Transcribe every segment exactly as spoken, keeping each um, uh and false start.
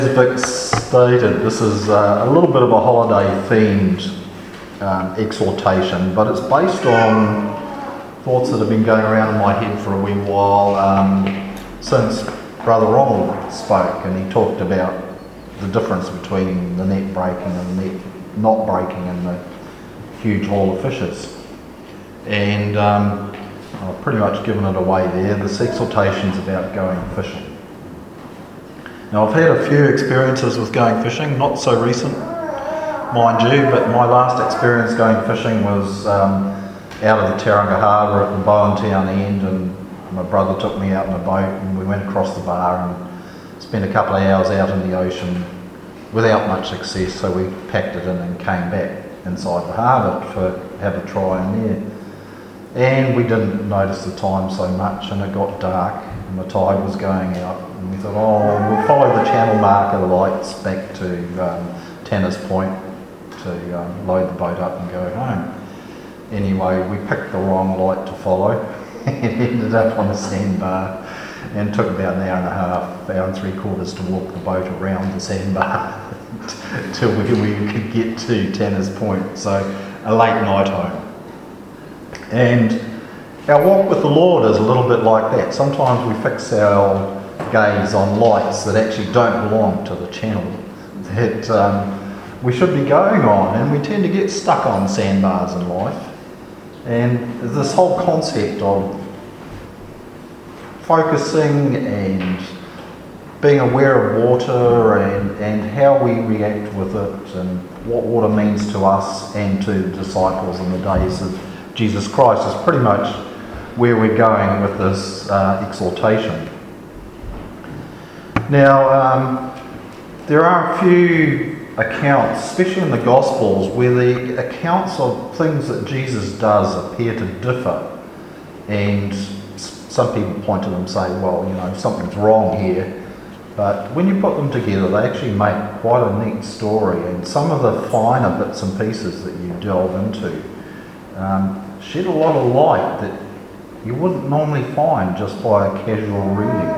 As Vic stated, this is uh, a little bit of a holiday-themed um, exhortation, but it's based on thoughts that have been going around in my head for a wee while um, since Brother Ronald spoke, and he talked about the difference between the net breaking and the net not breaking in the huge haul of fishes. And um, I've pretty much given it away there. This exhortation's about going fishing. Now, I've had a few experiences with going fishing, not so recent, mind you, but my last experience going fishing was um, out of the Tauranga Harbour at the Bowen Town end, and my brother took me out in a boat and we went across the bar and spent a couple of hours out in the ocean without much success, so we packed it in and came back inside the harbour to have a try in there. And we didn't notice the time so much, and it got dark and the tide was going out, and we thought, oh, we'll follow the channel marker lights back to um, Tanner's Point to um, load the boat up and go home. Anyway, we picked the wrong light to follow and ended up on a sandbar, and took about an hour and a half, hour and three quarters to walk the boat around the sandbar till we, we could get to Tanner's Point. So a late night home. And our walk with the Lord is a little bit like that. Sometimes we fix our gaze on lights that actually don't belong to the channel that um, we should be going on, and we tend to get stuck on sandbars in life. And this whole concept of focusing and being aware of water and, and how we react with it and what water means to us and to the disciples in the days of Jesus Christ is pretty much where we're going with this uh, exhortation. Now, um, there are a few accounts, especially in the Gospels, where the accounts of things that Jesus does appear to differ, and some people point to them and say, well, you know, something's wrong here. But when you put them together, they actually make quite a neat story, and some of the finer bits and pieces that you delve into um, shed a lot of light that you wouldn't normally find just by a casual reading.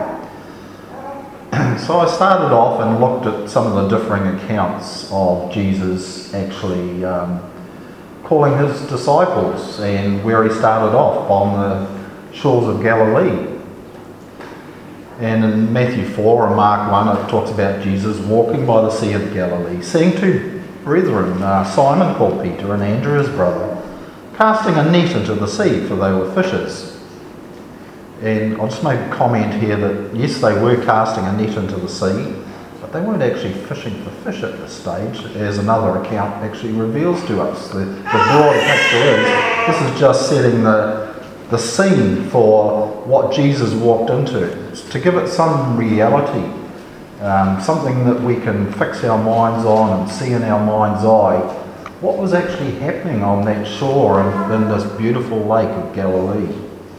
So I started off and looked at some of the differing accounts of Jesus actually um, calling his disciples, and where he started off on the shores of Galilee. And in Matthew four and Mark one, it talks about Jesus walking by the Sea of Galilee, seeing two brethren, uh, Simon called Peter and Andrew his brother, casting a net into the sea, for they were fishers. And I'll just make a comment here that yes, they were casting a net into the sea, but they weren't actually fishing for fish at this stage, as another account actually reveals to us. The, the broader picture is, this is just setting the, the scene for what Jesus walked into, to give it some reality, um, something that we can fix our minds on and see in our mind's eye. What was actually happening on that shore in, in this beautiful lake of Galilee?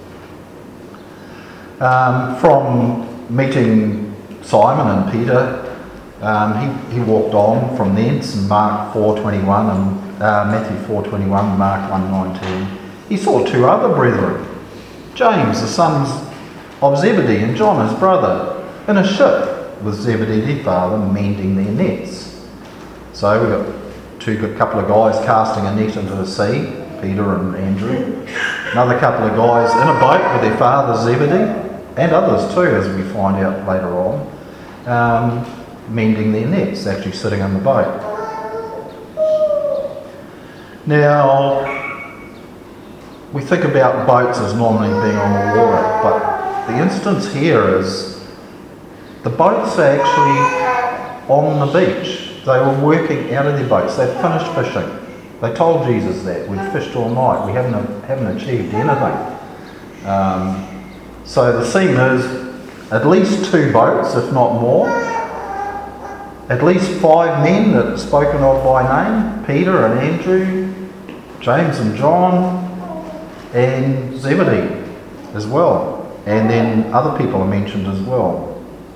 Um, from meeting Simon and Peter, um, he, he walked on from thence in Mark four twenty-one and uh, Matthew four twenty-one and Mark one nineteen. He saw two other brethren, James the sons of Zebedee and John his brother, in a ship with Zebedee their father, mending their nets. So we've got two good couple of guys casting a net into the sea, Peter and Andrew. Another couple of guys in a boat with their father Zebedee, and others too, as we find out later on, um, mending their nets, actually sitting in the boat. Now, we think about boats as normally being on the water, but the instance here is the boats are actually on the beach. They were working out of their boats. They'd finished fishing. They told Jesus that. We'd fished all night. We haven't, haven't achieved anything. Um, so the scene is at least two boats, if not more. At least five men that are spoken of by name. Peter and Andrew, James and John, and Zebedee as well. And then other people are mentioned as well.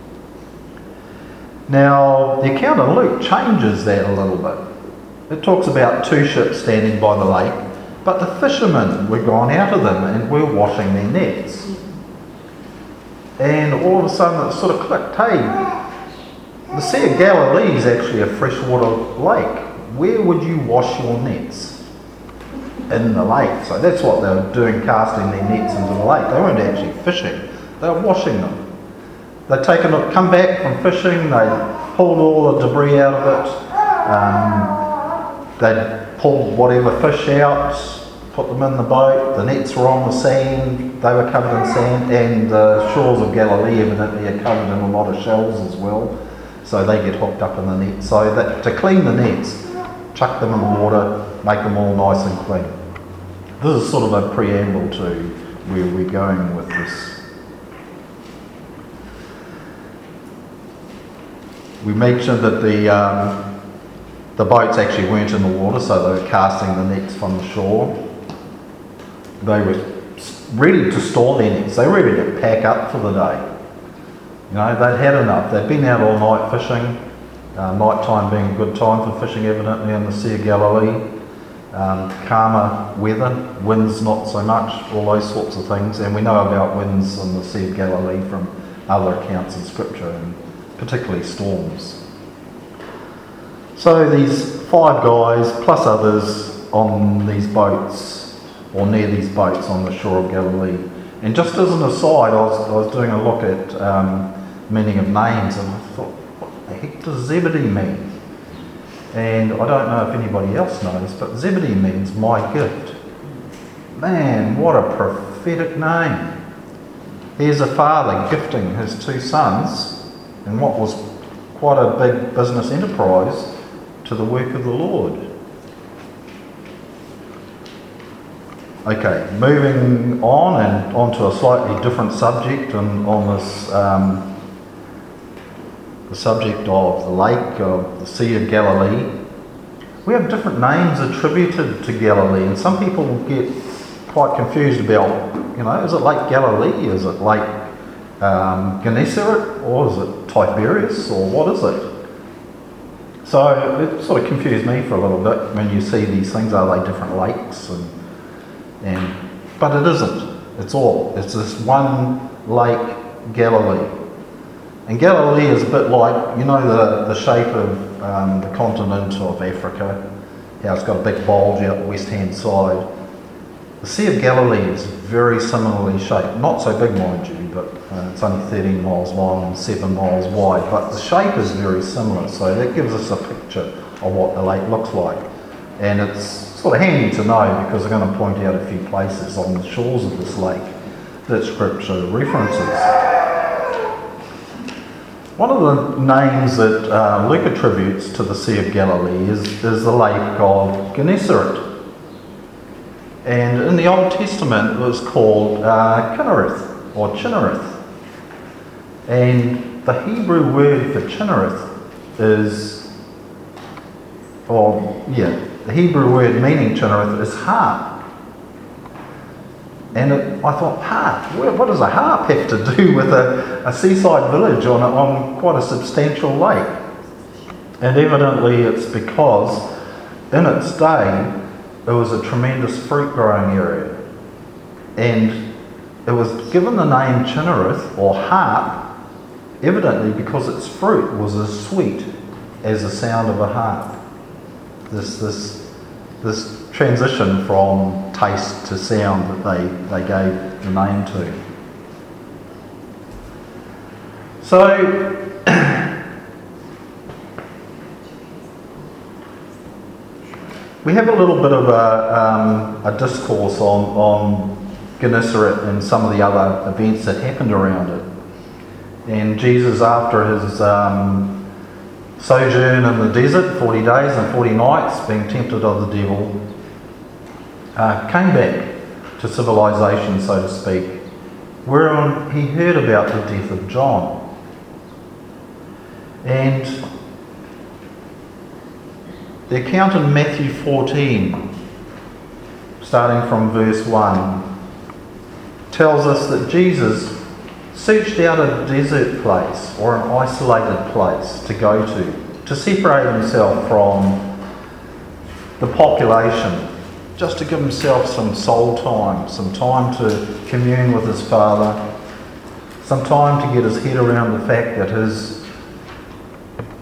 Now, the account of Luke changes that a little bit. It talks about two ships standing by the lake, but the fishermen were gone out of them and were washing their nets. And all of a sudden it sort of clicked, hey, the Sea of Galilee is actually a freshwater lake. Where would you wash your nets? In the lake. So that's what they were doing, casting their nets into the lake. They weren't actually fishing, they were washing them. They'd taken it, come back from fishing, they pulled all the debris out of it, um, they'd pulled whatever fish out, put them in the boat, the nets were on the sand, they were covered in sand, and the shores of Galilee evidently are covered in a lot of shells as well, so they get hooked up in the net. So that to clean the nets, chuck them in the water, make them all nice and clean. This is sort of a preamble to where we're going with this. We mentioned that the um, the boats actually weren't in the water, so they were casting the nets from the shore. They were ready to store their nets. They were ready to pack up for the day. You know, they'd had enough. They'd been out all night fishing. Uh, night time being a good time for fishing, evidently, in the Sea of Galilee. Um, calmer weather, winds not so much, all those sorts of things. And we know about winds in the Sea of Galilee from other accounts in Scripture, and particularly storms. So these five guys, plus others, on these boats, or near these boats on the shore of Galilee. And just as an aside, I was, I was doing a look at um, meaning of names, and I thought, what the heck does Zebedee mean? And I don't know if anybody else knows, but Zebedee means my gift. Man, what a prophetic name. Here's a father gifting his two sons in what was quite a big business enterprise to the work of the Lord. Okay, moving on and onto a slightly different subject, and on this um, the subject of the lake of the Sea of Galilee. We have different names attributed to Galilee, and some people get quite confused about, you know, is it Lake Galilee, is it Lake um, Gennesaret, or is it Tiberias, or what is it? So it sort of confused me for a little bit when you see these things. Are they different lakes? And, and but it isn't. It's all. It's this one lake, Galilee. And Galilee is a bit like, you know, the, the shape of um, the continent of Africa, how it's got a big bulge out the west-hand side. The Sea of Galilee is very similarly shaped. Not so big, mind you, but uh, it's only thirteen miles long and seven miles wide. But the shape is very similar, so that gives us a picture of what the lake looks like. And it's sort of handy to know, because I'm going to point out a few places on the shores of this lake that Scripture references. One of the names that uh, Luke attributes to the Sea of Galilee is, is the lake of Gennesaret. And in the Old Testament it was called uh, Kinnereth or Chinnereth. And the Hebrew word for Chinnereth is, or yeah, the Hebrew word meaning Chinnereth is harp. And it, I thought, harp? What does a harp have to do with a, a seaside village on, a, on quite a substantial lake? And evidently it's because in its day it was a tremendous fruit growing area. And it was given the name Chinnereth or harp evidently because its fruit was as sweet as the sound of a harp. This, this, this transition from taste to sound that they, they gave the name to. So, we have a little bit of a, um, a discourse on, on Gennesaret and some of the other events that happened around it. And Jesus, after his um, sojourn in the desert, forty days and forty nights, being tempted of the devil, uh, came back to civilization, so to speak, whereon he heard about the death of John. And the account in Matthew fourteen, starting from verse one, tells us that Jesus searched out a desert place or an isolated place to go to, to separate himself from the population, just to give himself some soul time, some time to commune with his Father, some time to get his head around the fact that his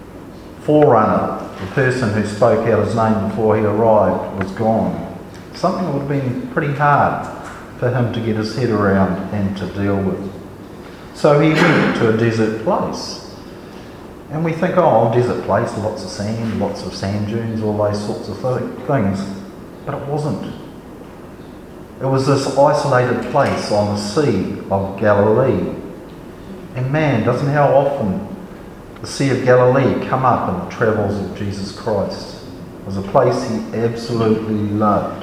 forerunner, the person who spoke out his name before he arrived, was gone. Something that would have been pretty hard for him to get his head around and to deal with. So he went to a desert place. And we think, oh, desert place, lots of sand, lots of sand dunes, all those sorts of th- things. But it wasn't. It was this isolated place on the Sea of Galilee. And man, doesn't how often the Sea of Galilee come up in the travels of Jesus Christ. It was a place he absolutely loved.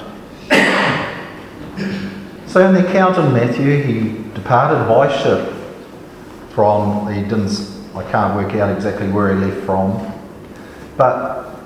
So in the account in Matthew, he departed by ship from, he didn't, I can't work out exactly where he left from, but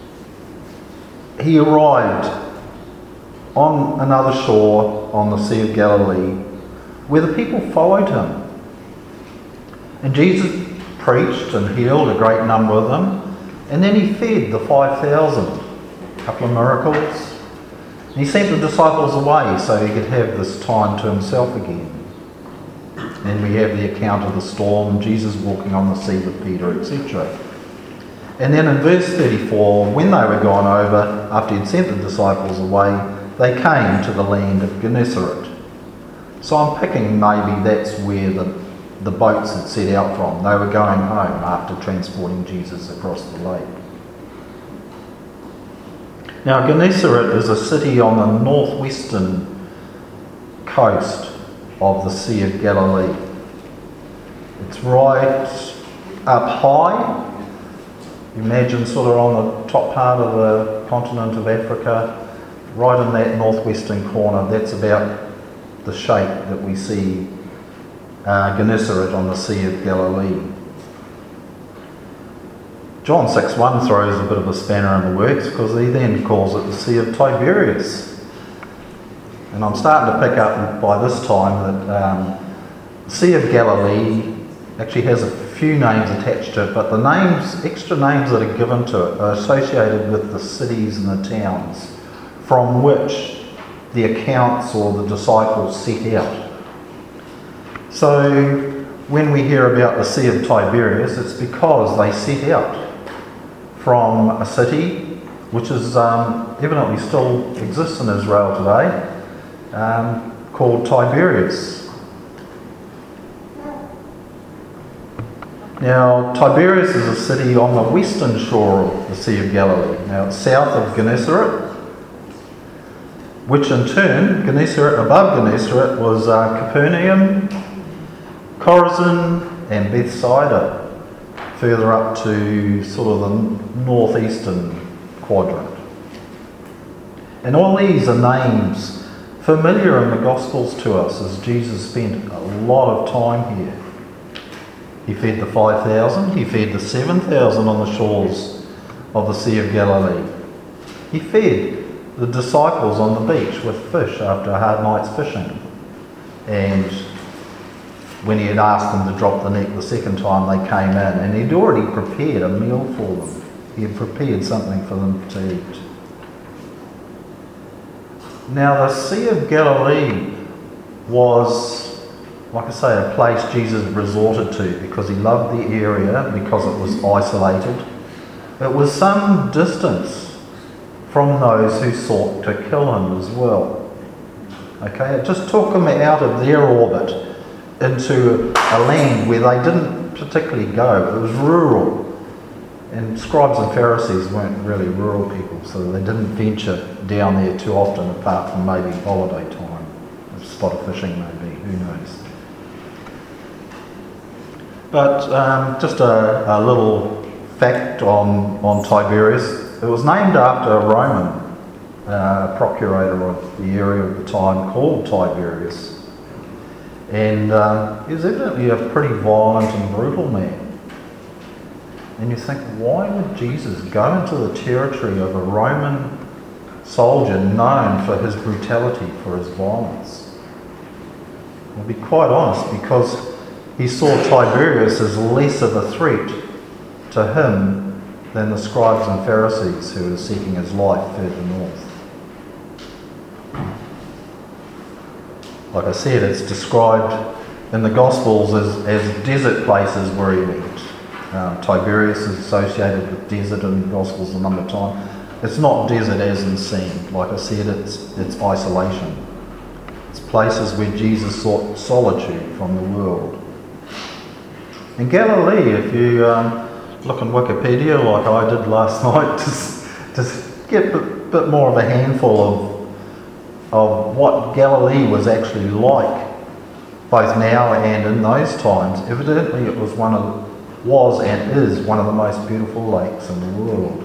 he arrived on another shore on the Sea of Galilee where the people followed him. And Jesus preached and healed a great number of them, and then he fed the five thousand, a couple of miracles. And he sent the disciples away so he could have this time to himself again. Then we have the account of the storm, Jesus walking on the sea with Peter, et cetera. And then in verse thirty-four, when they were gone over, after he'd sent the disciples away, they came to the land of Gennesaret. So I'm picking maybe that's where the, the boats had set out from. They were going home after transporting Jesus across the lake. Now Gennesaret is a city on the northwestern coast of the Sea of Galilee. It's right up high. Imagine sort of on the top part of the continent of Africa, right in that northwestern corner. That's about the shape that we see uh, Gennesaret on the Sea of Galilee. John six one throws a bit of a spanner in the works because he then calls it the Sea of Tiberias. And I'm starting to pick up by this time that um, the Sea of Galilee actually has a few names attached to it, but the names, extra names that are given to it are associated with the cities and the towns from which the accounts or the disciples set out. So when we hear about the Sea of Tiberias, it's because they set out from a city which is um, evidently still exists in Israel today, um, called Tiberias. Now, Tiberias is a city on the western shore of the Sea of Galilee. Now, it's south of Gennesaret, which in turn, Gennesaret, above Gennesaret, was uh, Capernaum, Chorazin, and Bethsaida, further up to sort of the northeastern quadrant. And all these are names familiar in the Gospels to us, as Jesus spent a lot of time here. He fed the five thousand, he fed the seven thousand on the shores of the Sea of Galilee. He fed the disciples on the beach with fish after a hard night's fishing. And when he had asked them to drop the net the second time, they came in, and he'd already prepared a meal for them. He had prepared something for them to eat. Now, the Sea of Galilee was, like I say, a place Jesus resorted to because he loved the area, because it was isolated. It was some distance from those who sought to kill him as well. Okay, it just took him out of their orbit into a land where they didn't particularly go. It was rural. And scribes and Pharisees weren't really rural people, so they didn't venture down there too often, apart from maybe holiday time. A spot of fishing maybe, who knows. But um, just a, a little fact on, on Tiberias. It was named after a Roman uh, procurator of the area of the time called Tiberius. And um, he was evidently a pretty violent and brutal man. And you think, why would Jesus go into the territory of a Roman soldier known for his brutality, for his violence? I'll be quite honest, because he saw Tiberias as less of a threat to him than the scribes and Pharisees who were seeking his life further north. Like I said, it's described in the Gospels as, as desert places where he went. Um, Tiberias is associated with desert in the Gospels a number of times. It's not desert as in seen. Like I said, it's, it's isolation. It's places where Jesus sought solitude from the world. In Galilee, if you um, look on Wikipedia like I did last night, just, just get a bit, bit more of a handful of, of what Galilee was actually like, both now and in those times. Evidently it was one of was and is one of the most beautiful lakes in the world.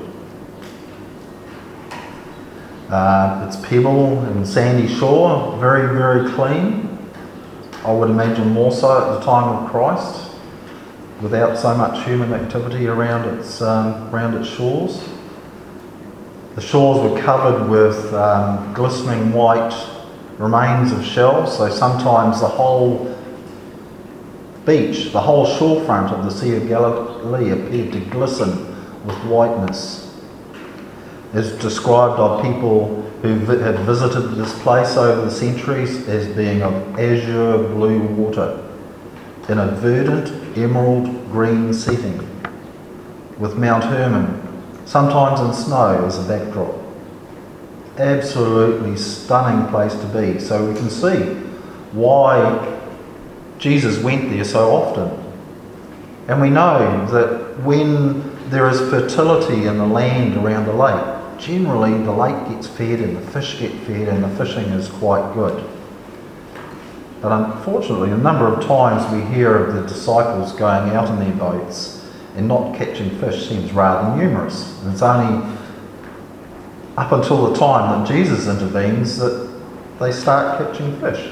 Uh, it's pebble and sandy shore, very, very clean. I would imagine more so at the time of Christ, without so much human activity around its, um, around its shores. The shores were covered with um, glistening white remains of shells, so sometimes the whole beach, the whole shorefront of the Sea of Galilee appeared to glisten with whiteness. It's described by people who vi- had visited this place over the centuries as being of azure blue water in a verdant emerald green setting, with Mount Hermon, sometimes in snow, as a backdrop. Absolutely stunning place to be. So we can see why Jesus went there so often. And we know that when there is fertility in the land around the lake, generally the lake gets fed and the fish get fed and the fishing is quite good. But unfortunately, a number of times we hear of the disciples going out in their boats and not catching fish seems rather numerous. And it's only up until the time that Jesus intervenes that they start catching fish.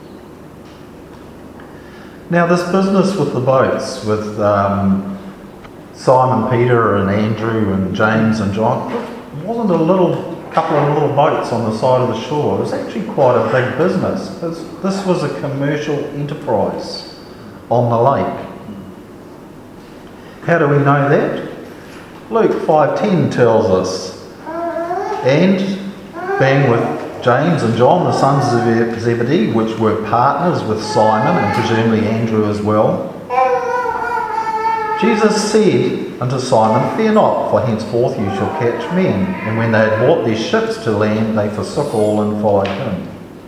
Now this business with the boats, with um, Simon Peter and Andrew and James and John, it wasn't a little couple of little boats on the side of the shore. It was actually quite a big business. This, this was a commercial enterprise on the lake. How do we know that? Luke five ten tells us, and being with James and John, the sons of Zebedee, which were partners with Simon and presumably Andrew as well, Jesus said unto Simon, Fear not, for henceforth you shall catch men. And when they had brought their ships to land, they forsook all and followed him.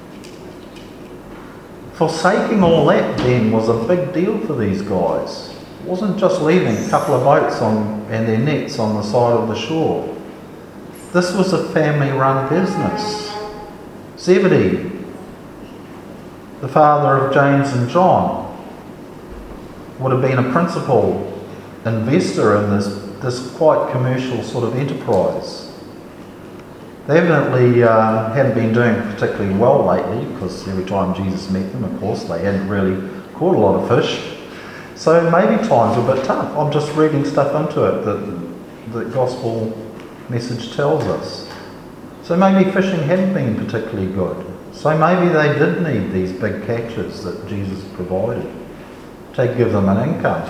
Forsaking all that then was a big deal for these guys. It wasn't just leaving a couple of boats on and their nets on the side of the shore. This was a family-run business. Zebedee, the father of James and John, would have been a principal investor in this, this quite commercial sort of enterprise. They evidently uh, hadn't been doing particularly well lately, because every time Jesus met them, of course, they hadn't really caught a lot of fish. So maybe times were a bit tough. I'm just reading stuff into it that the gospel message tells us. So maybe fishing hadn't been particularly good. So maybe they did need these big catches that Jesus provided to give them an income.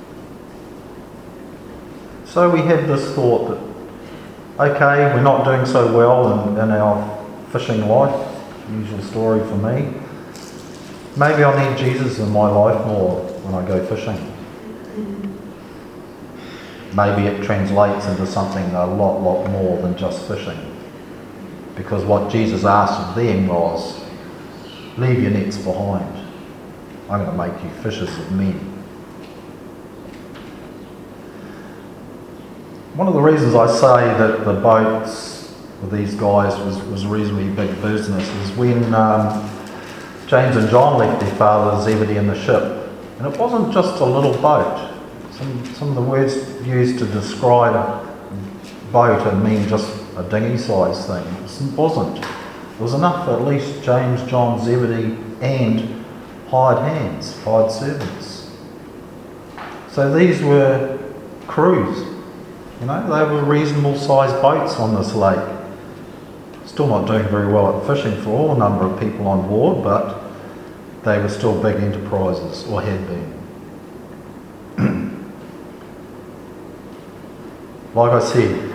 So we have this thought that, okay, we're not doing so well in, in our fishing life, usual story for me. Maybe I need Jesus in my life more when I go fishing. Maybe it translates into something a lot, lot more than just fishing. Because what Jesus asked of them was, leave your nets behind. I'm going to make you fishers of men. One of the reasons I say that the boats with these guys was, was reasonably big business is when um, James and John left their father Zebedee in the ship. And it wasn't just a little boat. Some, some of the words used to describe a boat and mean just a dinghy-sized thing. It wasn't. It was enough for at least James, John, Zebedee and hired hands, hired servants. So these were crews. You know, they were reasonable-sized boats on this lake. Still not doing very well at fishing for all the number of people on board, but they were still big enterprises, or had been. Like I said,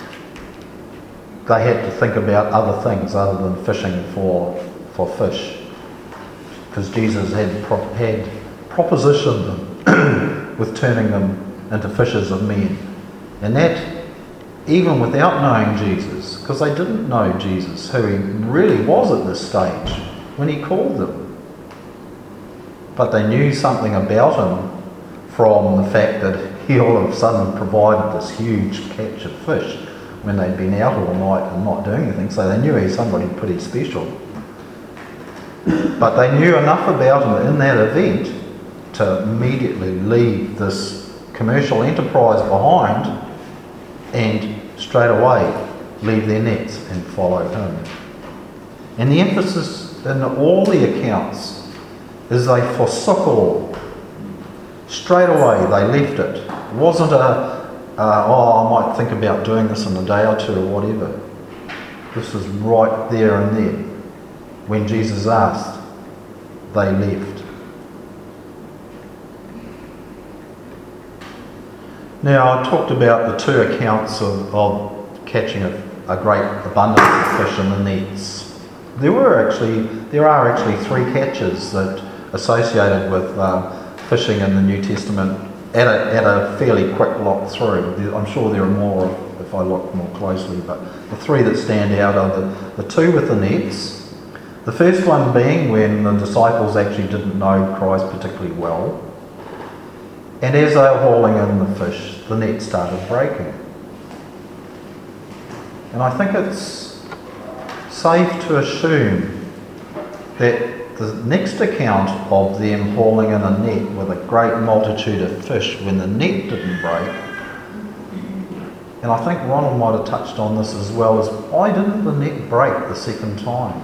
they had to think about other things other than fishing for for fish, because Jesus had pro- had propositioned them with turning them into fishers of men. And that, even without knowing Jesus, because they didn't know Jesus, who he really was at this stage when he called them. But they knew something about him from the fact that he all of a sudden provided this huge catch of fish when they'd been out all night and not doing anything. So they knew he was somebody pretty special. But they knew enough about him in that event to immediately leave this commercial enterprise behind and straight away leave their nets and follow him. And the emphasis in all the accounts is they forsook all. Straight away they left it. It wasn't a, uh, oh, I might think about doing this in a day or two or whatever. This was right there and then. When Jesus asked, they left. Now, I talked about the two accounts of, of catching a, a great abundance of fish in the nets. There were actually, there are actually three catches that associated with um, fishing in the New Testament at a, at a fairly quick look through. I'm sure there are more if, if I look more closely, but the three that stand out are the, the two with the nets. The first one being when the disciples actually didn't know Christ particularly well. And as they were hauling in the fish, the net started breaking. And I think it's safe to assume that the next account of them hauling in a net with a great multitude of fish when the net didn't break, and I think Ronald might have touched on this as well, is why didn't the net break the second time?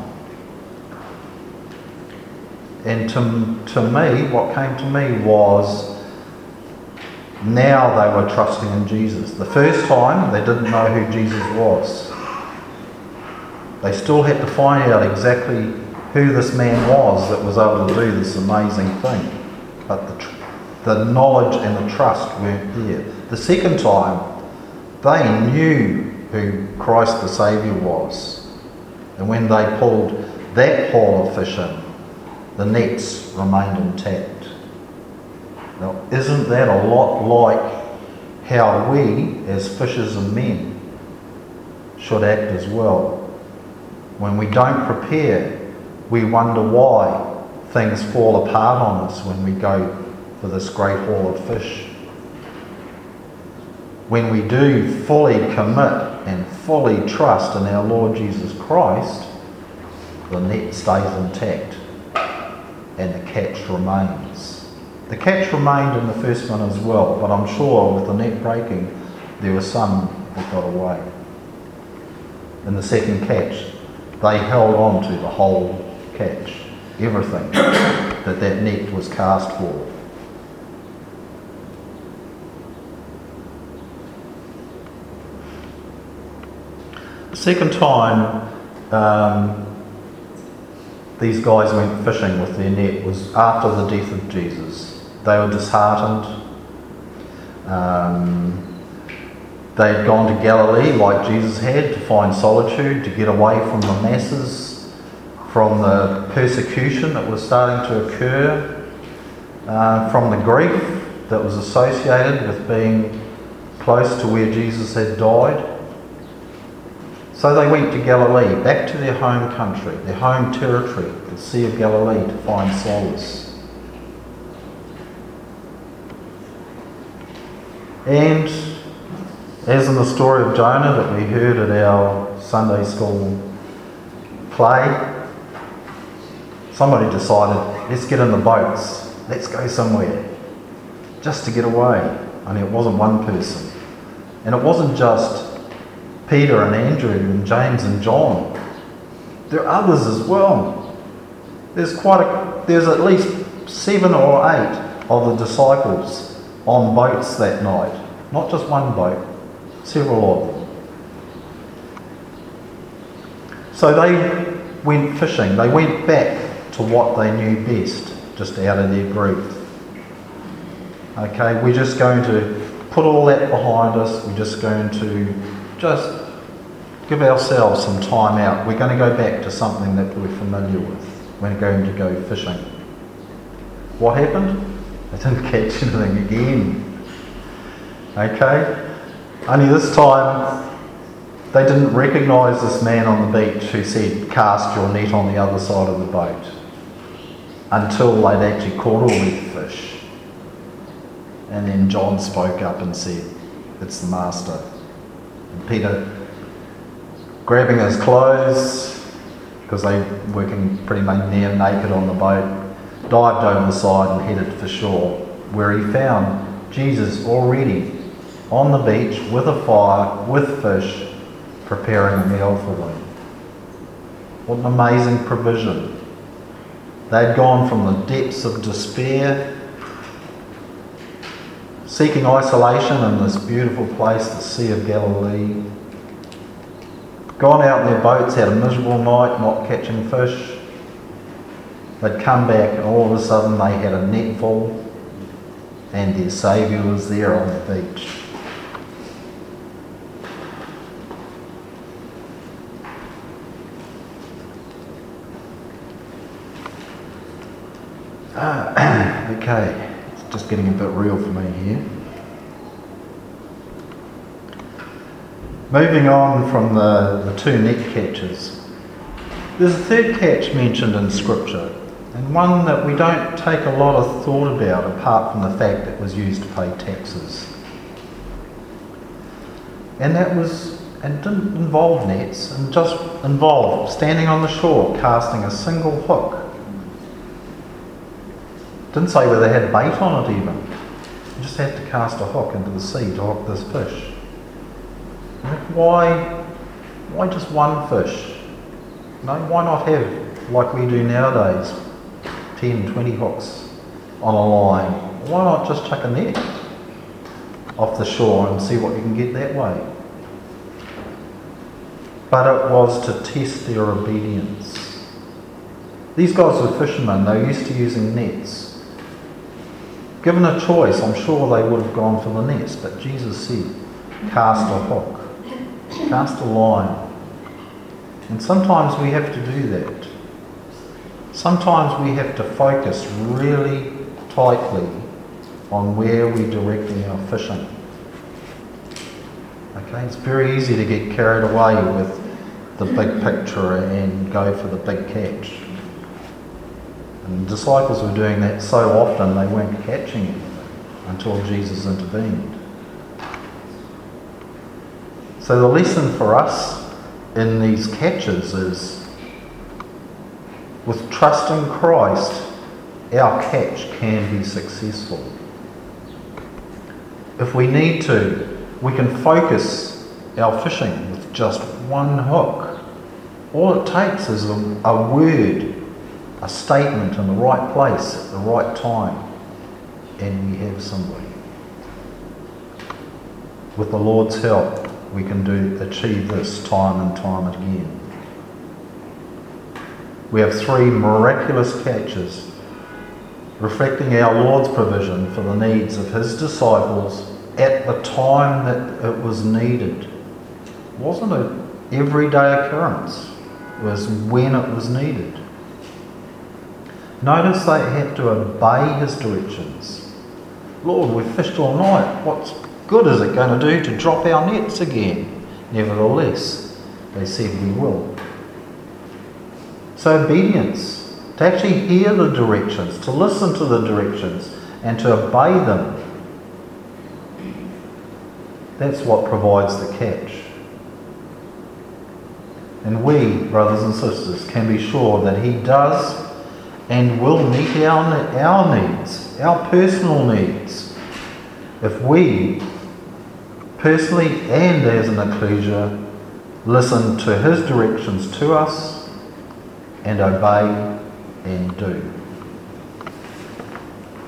And to, to me, what came to me was now they were trusting in Jesus. The first time, they didn't know who Jesus was. They still had to find out exactly who this man was that was able to do this amazing thing. But the, tr- the knowledge and the trust weren't there. The second time, they knew who Christ the Saviour was. And when they pulled that haul of fish in, the nets remained intact. Now, isn't that a lot like how we, as fishers of men, should act as well? When we don't prepare, we wonder why things fall apart on us when we go for this great haul of fish. When we do fully commit and fully trust in our Lord Jesus Christ, the net stays intact and the catch remains. The catch remained in the first one as well, but I'm sure with the net breaking, there were some that got away. In the second catch, they held on to the whole catch, everything that that net was cast for. The second time, um, these guys went fishing with their net was after the death of Jesus. They were disheartened. Um, they had gone to Galilee like Jesus had to find solitude, to get away from the masses, from the persecution that was starting to occur, uh, from the grief that was associated with being close to where Jesus had died. So they went to Galilee, back to their home country, their home territory, the Sea of Galilee, to find solace. And as in the story of Jonah that we heard at our Sunday school play, somebody decided, let's get in the boats, let's go somewhere, just to get away. Only it wasn't one person. And it wasn't just Peter and Andrew and James and John. There are others as well. There's quite a, there's at least seven or eight of the disciples on boats that night. Not just one boat, several of them. So they went fishing. They went back to what they knew best, just out of their grief. Okay, we're just going to put all that behind us. We're just going to just give ourselves some time out. We're going to go back to something that we're familiar with. We're going to go fishing. What happened? They didn't catch anything again. Okay? Only this time, they didn't recognise this man on the beach who said, cast your net on the other side of the boat, until they'd actually caught all these fish. And then John spoke up and said, it's the master. And Peter, grabbing his clothes, because they were working pretty much near naked on the boat, dived over the side and headed for shore, where he found Jesus already on the beach with a fire, with fish, preparing a meal for them. What an amazing provision. They'd gone from the depths of despair, seeking isolation in this beautiful place, the Sea of Galilee, gone out in their boats, had a miserable night, not catching fish. They'd come back and all of a sudden they had a net full and their Saviour was there on the beach. Ah, okay, it's just getting a bit real for me here. Moving on from the, the two net catches, there's a third catch mentioned in Scripture, and one that we don't take a lot of thought about apart from the fact it was used to pay taxes. And that was, and didn't involve nets, and just involved standing on the shore casting a single hook. Didn't say whether they had bait on it even. You just had to cast a hook into the sea to hook this fish. Why, why just one fish? No, why not have, like we do nowadays, ten, twenty hooks on a line? Why not just chuck a net off the shore and see what you can get that way? But it was to test their obedience. These guys were fishermen, they were used to using nets. Given a choice, I'm sure they would have gone for the nets, but Jesus said, cast a hook, cast a line. And sometimes we have to do that. Sometimes we have to focus really tightly on where we're directing our fishing. Okay, it's very easy to get carried away with the big picture and go for the big catch. And the disciples were doing that so often they weren't catching anything until Jesus intervened. So the lesson for us in these catches is, with trusting Christ, our catch can be successful. If we need to, we can focus our fishing with just one hook. All it takes is a, a word, a statement in the right place at the right time, and we have somebody. With the Lord's help, we can do achieve this time and time again. We have three miraculous catches reflecting our Lord's provision for the needs of his disciples at the time that it was needed. It wasn't an everyday occurrence, it was when it was needed. Notice they had to obey his directions. Lord, we've fished all night. What good is it going to do to drop our nets again? Nevertheless, they said we will. So obedience, to actually hear the directions, to listen to the directions and to obey them, that's what provides the catch. And we, brothers and sisters, can be sure that he does and will meet our, our needs, our personal needs, if we, personally and as an ecclesia, listen to his directions to us and obey and do.